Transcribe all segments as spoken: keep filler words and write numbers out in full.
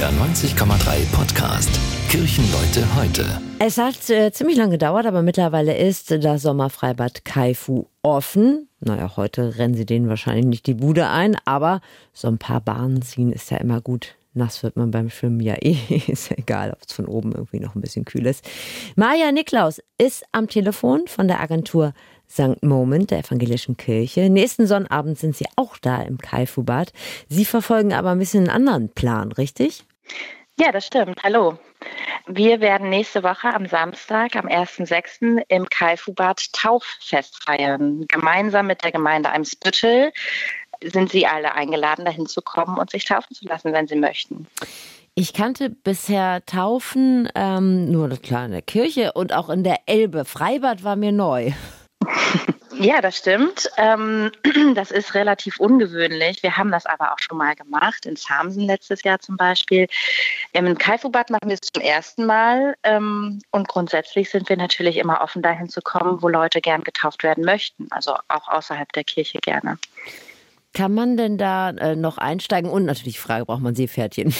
R neunzig Komma drei Podcast Kirchenleute heute. Es hat äh, ziemlich lange gedauert, aber mittlerweile ist das Sommerfreibad Kaifu offen. Naja, heute rennen sie denen wahrscheinlich nicht die Bude ein, aber so ein paar Bahnen ziehen ist ja immer gut. Nass wird man beim Schwimmen ja eh, ist ja egal, ob es von oben irgendwie noch ein bisschen kühl ist. Maja Niklaus ist am Telefon von der Agentur Sankt Moment der Evangelischen Kirche. Nächsten Sonnabend sind Sie auch da im Kaifu-Bad. Sie verfolgen aber ein bisschen einen anderen Plan, richtig? Ja, das stimmt. Hallo. Wir werden nächste Woche am Samstag, am ersten sechsten im Kaifu-Bad Tauffest feiern. Gemeinsam mit der Gemeinde Eimsbüttel sind Sie alle eingeladen, dahin zu kommen und sich taufen zu lassen, wenn Sie möchten. Ich kannte bisher Taufen ähm, nur klar in der Kirche und auch in der Elbe. Freibad war mir neu. Ja, das stimmt. Ähm, das ist relativ ungewöhnlich. Wir haben das aber auch schon mal gemacht, in Samsen letztes Jahr zum Beispiel. Im Kaifu-Bad machen wir es zum ersten Mal. Ähm, und grundsätzlich sind wir natürlich immer offen, dahin zu kommen, wo Leute gern getauft werden möchten. Also auch außerhalb der Kirche gerne. Kann man denn da äh, noch einsteigen? Und natürlich die Frage, braucht man Seepferdchen?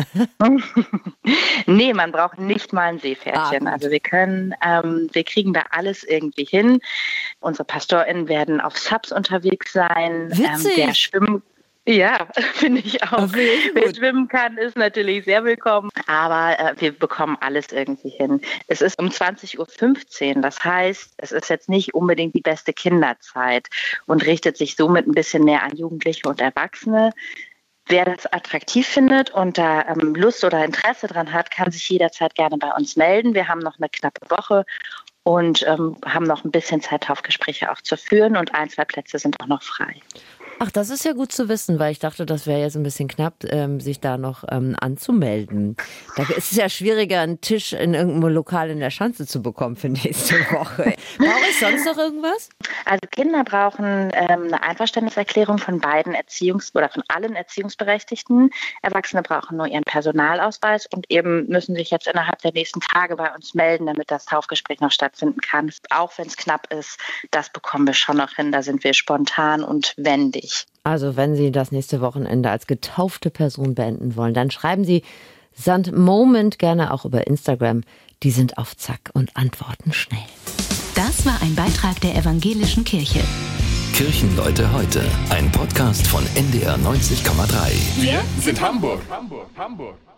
Nee, man braucht nicht mal ein Seepferdchen. Ah, also wir können, ähm, wir kriegen da alles irgendwie hin. Unsere PastorInnen werden auf Subs unterwegs sein. Witzig. Ähm, der Schwimmen Ja, finde ich auch. Wer schwimmen kann, ist natürlich sehr willkommen. Aber äh, wir bekommen alles irgendwie hin. Es ist um zwanzig Uhr fünfzehn. Das heißt, es ist jetzt nicht unbedingt die beste Kinderzeit und richtet sich somit ein bisschen mehr an Jugendliche und Erwachsene. Wer das attraktiv findet und da ähm, Lust oder Interesse dran hat, kann sich jederzeit gerne bei uns melden. Wir haben noch eine knappe Woche und ähm, haben noch ein bisschen Zeit, Taufgespräche auch zu führen. Und ein, zwei Plätze sind auch noch frei. Ach, das ist ja gut zu wissen, weil ich dachte, das wäre jetzt ein bisschen knapp, ähm, sich da noch ähm, anzumelden. Da ist es ja schwieriger, einen Tisch in irgendeinem Lokal in der Schanze zu bekommen für nächste Woche. Brauche ich sonst noch irgendwas? Also Kinder brauchen ähm, eine Einverständniserklärung von beiden Erziehungs- oder von allen Erziehungsberechtigten. Erwachsene brauchen nur ihren Personalausweis und eben müssen sich jetzt innerhalb der nächsten Tage bei uns melden, damit das Taufgespräch noch stattfinden kann. Auch wenn es knapp ist, das bekommen wir schon noch hin. Da sind wir spontan und wendig. Also wenn Sie das nächste Wochenende als getaufte Person beenden wollen, dann schreiben Sie Sankt Moment gerne auch über Instagram. Die sind auf Zack und antworten schnell. Das war ein Beitrag der Evangelischen Kirche. Kirchenleute heute, ein Podcast von N D R neunzig Komma drei. Wir sind Hamburg. Hamburg, Hamburg.